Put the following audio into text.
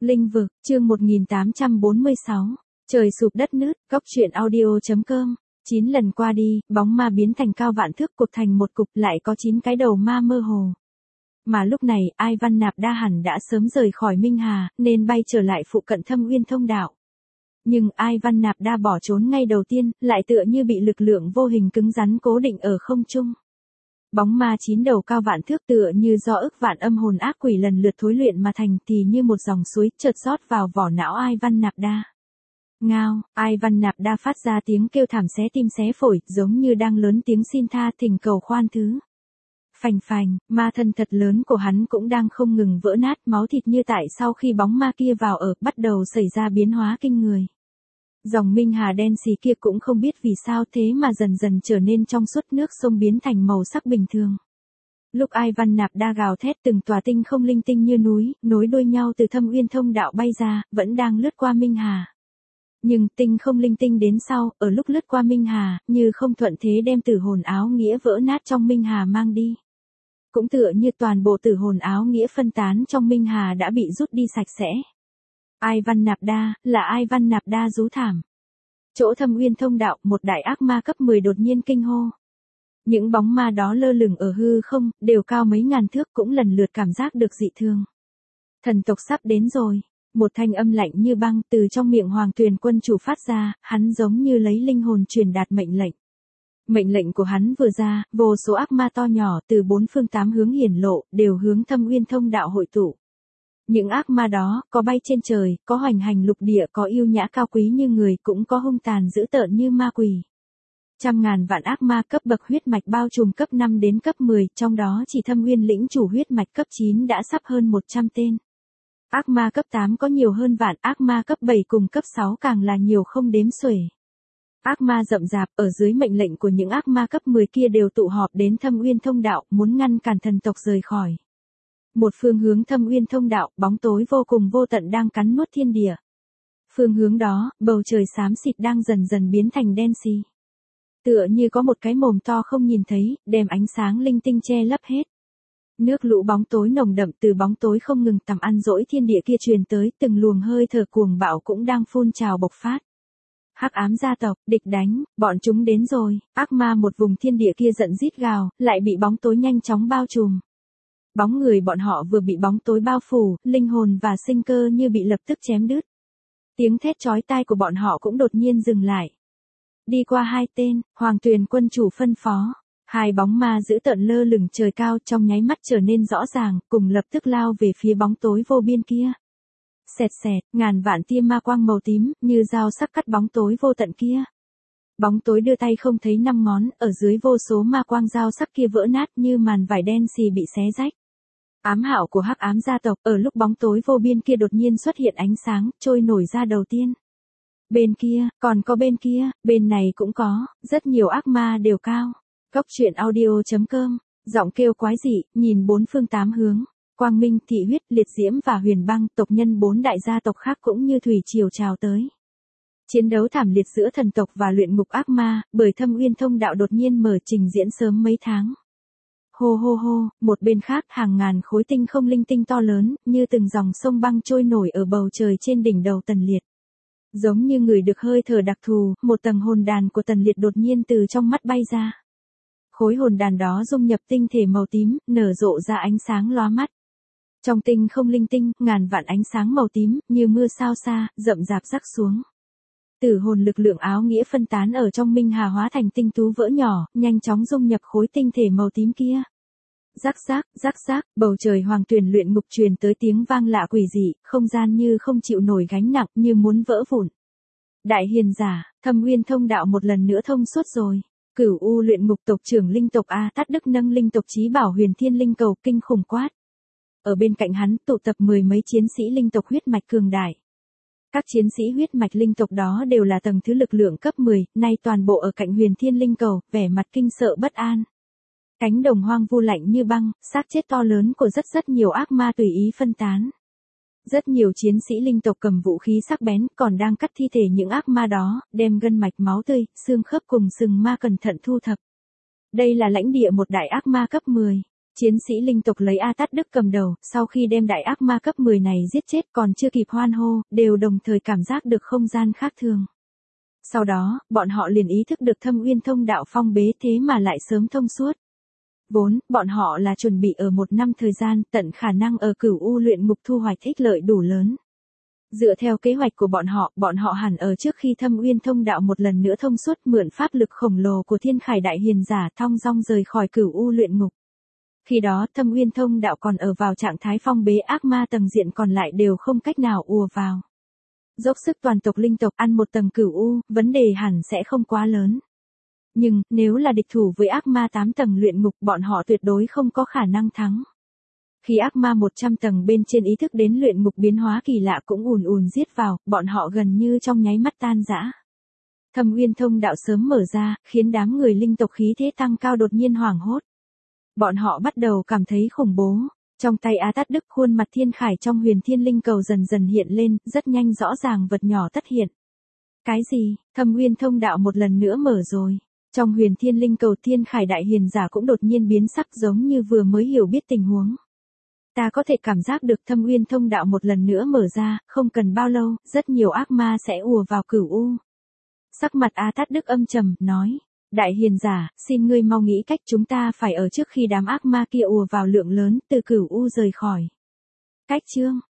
Linh vực, chương 1846. Trời sụp đất nứt, góc truyện audio.com. 9 lần qua đi, bóng ma biến thành cao vạn thước cột thành một cục, lại có 9 cái đầu ma mơ hồ. Mà lúc này, Ai Văn Nạp Đa hẳn đã sớm rời khỏi Minh Hà, nên bay trở lại phụ cận Thâm Uyên Thông đạo. Nhưng Ai Văn Nạp Đa bỏ trốn ngay đầu tiên, lại tựa như bị lực lượng vô hình cứng rắn cố định ở không trung. Bóng ma 9 đầu cao vạn thước tựa như do ức vạn âm hồn ác quỷ lần lượt thối luyện mà thành, thì như một dòng suối chợt rót vào vỏ não Ai Văn Nạp Đa. Ngao, Ai Văn Nạp Đa phát ra tiếng kêu thảm xé tim xé phổi, giống như đang lớn tiếng xin tha thỉnh cầu khoan thứ. Phành phành, ma thân thật lớn của hắn cũng đang không ngừng vỡ nát, máu thịt như tại sau khi bóng ma kia vào ở, bắt đầu xảy ra biến hóa kinh người. Dòng Minh Hà đen xì kia cũng không biết vì sao thế mà dần dần trở nên trong suốt, nước sông biến thành màu sắc bình thường. Lúc Ai Văn Nạp Đa gào thét, từng tòa tinh không linh tinh như núi, nối đuôi nhau từ Thâm Uyên Thông đạo bay ra, vẫn đang lướt qua Minh Hà. Nhưng tinh không linh tinh đến sau, ở lúc lướt qua Minh Hà, như không thuận thế đem tử hồn áo nghĩa vỡ nát trong Minh Hà mang đi. Cũng tựa như toàn bộ tử hồn áo nghĩa phân tán trong Minh Hà đã bị rút đi sạch sẽ. Ai Văn Nạp Đa, là Ai Văn Nạp Đa rú thảm. Chỗ Thâm Uyên Thông đạo, một đại ác ma cấp 10 đột nhiên kinh hô. Những bóng ma đó lơ lửng ở hư không, đều cao mấy ngàn thước, cũng lần lượt cảm giác được dị thường. Thần tộc sắp đến rồi. Một thanh âm lạnh như băng từ trong miệng Hoàng Tuyền Quân chủ phát ra, hắn giống như lấy linh hồn truyền đạt mệnh lệnh. Mệnh lệnh của hắn vừa ra, vô số ác ma to nhỏ từ 4 phương 8 hướng hiển lộ, đều hướng Thâm Uyên Thông đạo hội tụ. Những ác ma đó, có bay trên trời, có hoành hành lục địa, có yêu nhã cao quý như người, cũng có hung tàn dữ tợn như ma quỷ. Trăm ngàn vạn ác ma cấp bậc huyết mạch bao trùm cấp 5 đến cấp 10, trong đó chỉ Thâm Uyên lĩnh chủ huyết mạch cấp 9 đã sắp hơn 100 tên. Ác ma cấp 8 có nhiều hơn vạn, ác ma cấp 7 cùng cấp 6 càng là nhiều không đếm xuể. Ác ma rậm rạp ở dưới mệnh lệnh của những ác ma cấp 10 kia đều tụ họp đến Thâm Uyên Thông đạo, muốn ngăn cản thần tộc rời khỏi. Một phương hướng Thâm Uyên Thông đạo, bóng tối vô cùng vô tận đang cắn nuốt thiên địa. Phương hướng đó, bầu trời xám xịt đang dần dần biến thành đen xì. Tựa như có một cái mồm to không nhìn thấy, đem ánh sáng linh tinh che lấp hết. Nước lũ bóng tối nồng đậm từ bóng tối không ngừng tầm ăn dỗi thiên địa kia truyền tới, từng luồng hơi thở cuồng bạo cũng đang phun trào bộc phát. Hắc ám gia tộc, địch đánh, bọn chúng đến rồi, ác ma một vùng thiên địa kia giận rít gào, lại bị bóng tối nhanh chóng bao trùm. Bóng người bọn họ vừa bị bóng tối bao phủ, linh hồn và sinh cơ như bị lập tức chém đứt. Tiếng thét chói tai của bọn họ cũng đột nhiên dừng lại. Đi qua 2 tên, Hoàng Tuyền Quân chủ phân phó. 2 bóng ma dữ tợn lơ lửng trời cao, trong nháy mắt trở nên rõ ràng, cùng lập tức lao về phía bóng tối vô biên kia. Xẹt xẹt, ngàn vạn tia ma quang màu tím, như dao sắc cắt bóng tối vô tận kia. Bóng tối đưa tay không thấy 5 ngón, ở dưới vô số ma quang dao sắc kia vỡ nát như màn vải đen xì bị xé rách. Ám hảo của hắc ám gia tộc, ở lúc bóng tối vô biên kia đột nhiên xuất hiện ánh sáng, trôi nổi ra đầu tiên. Bên kia, còn có bên kia, bên này cũng có, rất nhiều ác ma đều cao. Góc truyện audio.com, giọng kêu quái dị, nhìn 4 phương 8 hướng. Quang Minh, Thị Huyết, Liệt Diễm và Huyền Băng, tộc nhân 4 đại gia tộc khác cũng như thủy triều trào tới. Chiến đấu thảm liệt giữa thần tộc và luyện ngục ác ma, bởi Thâm Uyên Thông đạo đột nhiên mở trình diễn sớm mấy tháng. Hô hô hô, một bên khác hàng ngàn khối tinh không linh tinh to lớn, như từng dòng sông băng trôi nổi ở bầu trời trên đỉnh đầu Tần Liệt. Giống như người được hơi thở đặc thù, một tầng hồn đàn của Tần Liệt đột nhiên từ trong mắt bay ra. Khối hồn đàn đó dung nhập tinh thể màu tím, nở rộ ra ánh sáng lóa mắt. Trong tinh không linh tinh, ngàn vạn ánh sáng màu tím, như mưa sao xa, rậm rạp rắc xuống. Tử hồn lực lượng áo nghĩa phân tán ở trong Minh Hà hóa thành tinh tú vỡ nhỏ, nhanh chóng dung nhập khối tinh thể màu tím kia. Rắc rác, bầu trời Hoàng Tuyền luyện ngục truyền tới tiếng vang lạ quỷ dị, không gian như không chịu nổi gánh nặng, như muốn vỡ vụn. Đại hiền giả, Thâm Uyên Thông đạo một lần nữa thông suốt rồi. Cửu U luyện ngục tộc trưởng linh tộc A Tát Đức nâng linh tộc chí bảo Huyền Thiên Linh cầu kinh khủng quát. Ở bên cạnh hắn tụ tập 10 mấy chiến sĩ linh tộc huyết mạch cường đại. Các chiến sĩ huyết mạch linh tộc đó đều là tầng thứ lực lượng cấp 10, nay toàn bộ ở cạnh Huyền Thiên Linh cầu, vẻ mặt kinh sợ bất an. Cánh đồng hoang vu lạnh như băng, xác chết to lớn của rất nhiều ác ma tùy ý phân tán. Rất nhiều chiến sĩ linh tộc cầm vũ khí sắc bén, còn đang cắt thi thể những ác ma đó, đem gân mạch máu tươi, xương khớp cùng sừng ma cẩn thận thu thập. Đây là lãnh địa một đại ác ma cấp 10. Chiến sĩ linh tộc lấy A Tát Đức cầm đầu, sau khi đem đại ác ma cấp 10 này giết chết còn chưa kịp hoan hô, đều đồng thời cảm giác được không gian khác thường. Sau đó, bọn họ liền ý thức được Thâm Uyên Thông đạo phong bế thế mà lại sớm thông suốt. Vốn, bọn họ là chuẩn bị ở 1 năm thời gian tận khả năng ở Cửu U luyện ngục thu hoạch ích lợi đủ lớn. Dựa theo kế hoạch của bọn họ hẳn ở trước khi Thâm Uyên Thông đạo một lần nữa thông suốt mượn pháp lực khổng lồ của Thiên Khải Đại Hiền Giả thong dong rời khỏi Cửu U luyện ngục. Khi đó Thâm Uyên Thông đạo còn ở vào trạng thái phong bế ác ma tầng diện còn lại đều không cách nào ùa vào. Dốc sức toàn tộc linh tộc ăn một tầng Cửu U, vấn đề hẳn sẽ không quá lớn. Nhưng, nếu là địch thủ với ác ma 8 tầng luyện ngục bọn họ tuyệt đối không có khả năng thắng. Khi ác ma 100 tầng bên trên ý thức đến luyện ngục biến hóa kỳ lạ cũng ùn ùn giết vào, bọn họ gần như trong nháy mắt tan rã. Thâm Uyên Thông đạo sớm mở ra, khiến đám người linh tộc khí thế tăng cao đột nhiên hoảng hốt. Bọn họ bắt đầu cảm thấy khủng bố. Trong tay A Tát Đức khuôn mặt Thiên Khải trong Huyền Thiên Linh cầu dần dần hiện lên, rất nhanh rõ ràng vật nhỏ tất hiện. Cái gì? Thâm Uyên Thông đạo một lần nữa mở rồi. Trong Huyền Thiên Linh cầu Thiên Khải Đại Hiền Giả cũng đột nhiên biến sắc giống như vừa mới hiểu biết tình huống. Ta có thể cảm giác được Thâm Uyên Thông đạo một lần nữa mở ra, không cần bao lâu, rất nhiều ác ma sẽ ùa vào Cửu U. Sắc mặt A Tát Đức âm trầm, nói. Đại Hiền Giả, xin ngươi mau nghĩ cách chúng ta phải ở trước khi đám ác ma kia ùa vào lượng lớn từ Cửu U rời khỏi. Cách chương.